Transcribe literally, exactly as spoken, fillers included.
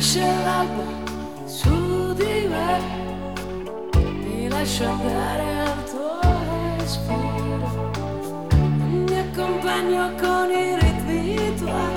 nasce l'alba su di me, mi lascio andare al tuo respiro, mi accompagno con il